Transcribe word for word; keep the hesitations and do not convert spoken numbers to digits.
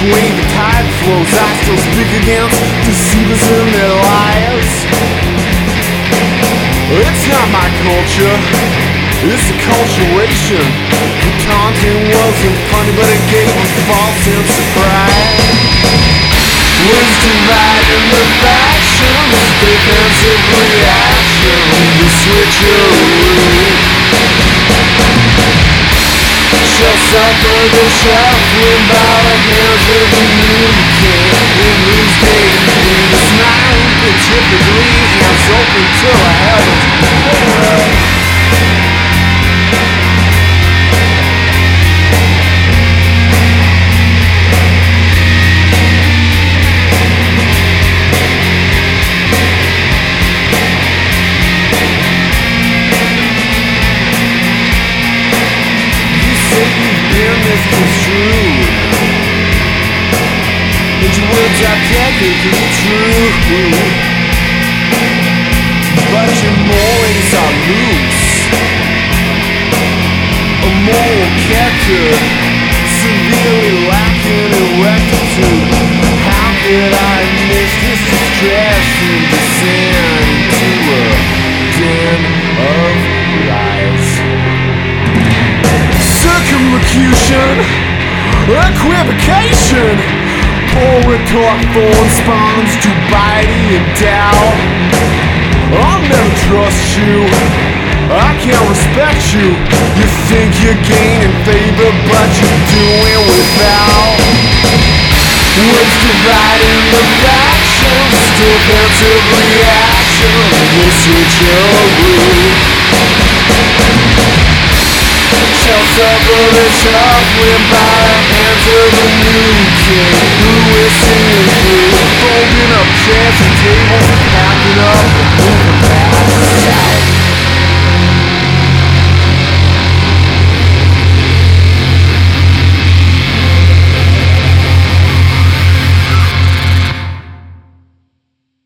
way the tide flows, I still speak against deceivers and their lies. It's not my culture, it's a culturation. The content wasn't funny, but it gave a false sense of pride. Was dividing the factions, defensive reaction, the switcheroo. Shall suffer the shuffling by the hands of the new king. In whose day is mine, but typically hands open till the heavens pour. And your words are technically true, but your mores are loose. A moral character severely lacking in rectitude. How could I miss this distress and descend into a den of lies? Circumlocution, equivocation, full retort, thorn spawns to biting and doubt. I'll never trust you, I can't respect you. You think you're gaining favor, but you're doing without. Words dividing the factions, defensive reaction, the switcheroo. Shall suffer the shuffling by the hands of the new king, who is seeing through.